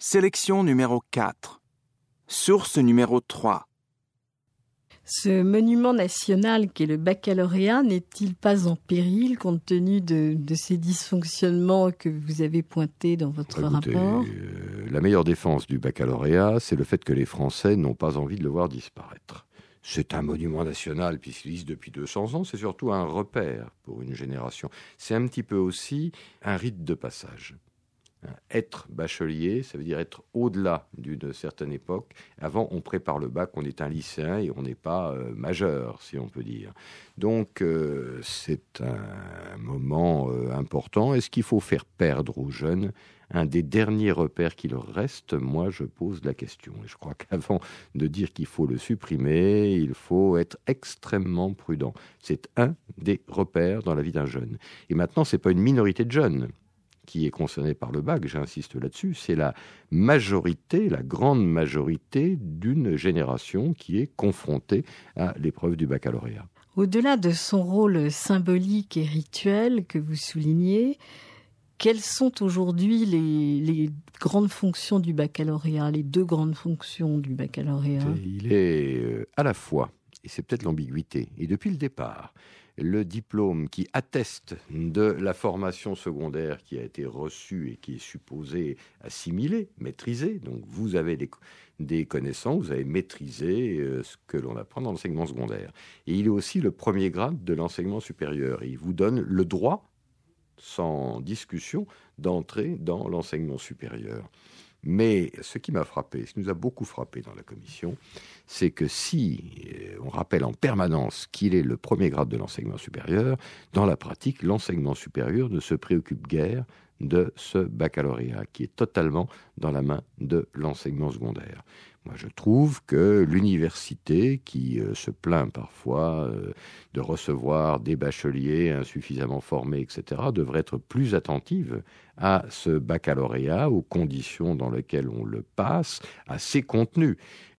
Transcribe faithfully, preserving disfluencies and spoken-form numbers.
Sélection numéro quatre. Source numéro trois. Ce monument national qu'est le baccalauréat n'est-il pas en péril compte tenu de, de ces dysfonctionnements que vous avez pointés dans votre Écoutez, rapport euh, La meilleure défense du baccalauréat, c'est le fait que les Français n'ont pas envie de le voir disparaître. C'est un monument national puisqu'il existe depuis deux cents ans, c'est surtout un repère pour une génération. C'est un petit peu aussi un rite de passage. Être bachelier, ça veut dire être au-delà d'une certaine époque. Avant, on prépare le bac, on est un lycéen et on n'est pas euh, majeur, si on peut dire. Donc, euh, c'est un moment euh, important. Est-ce qu'il faut faire perdre aux jeunes un des derniers repères qui leur reste? Moi, je pose la question. Et je crois qu'avant de dire qu'il faut le supprimer, il faut être extrêmement prudent. C'est un des repères dans la vie d'un jeune. Et maintenant, ce n'est pas une minorité de jeunes qui est concernée par le bac, j'insiste là-dessus, c'est la majorité, la grande majorité d'une génération qui est confrontée à l'épreuve du baccalauréat. Au-delà de son rôle symbolique et rituel que vous soulignez, quelles sont aujourd'hui les, les grandes fonctions du baccalauréat, les deux grandes fonctions du baccalauréat? Il est euh, à la fois, et c'est peut-être l'ambiguïté, et depuis le départ, le diplôme qui atteste de la formation secondaire qui a été reçue et qui est supposée assimiler, maîtriser. Donc vous avez des, des connaissances, vous avez maîtrisé euh, ce que l'on apprend dans l'enseignement secondaire. Et il est aussi le premier grade de l'enseignement supérieur. Et il vous donne le droit, sans discussion, d'entrer dans l'enseignement supérieur. Mais ce qui m'a frappé, ce qui nous a beaucoup frappé dans la commission, c'est que si on rappelle en permanence qu'il est le premier grade de l'enseignement supérieur, dans la pratique, l'enseignement supérieur ne se préoccupe guère de ce baccalauréat qui est totalement dans la main de l'enseignement secondaire. Moi, je trouve que l'université, qui euh, se plaint parfois euh, de recevoir des bacheliers insuffisamment formés, et cetera, devrait être plus attentive à ce baccalauréat, aux conditions dans lesquelles on le passe, à ses contenus.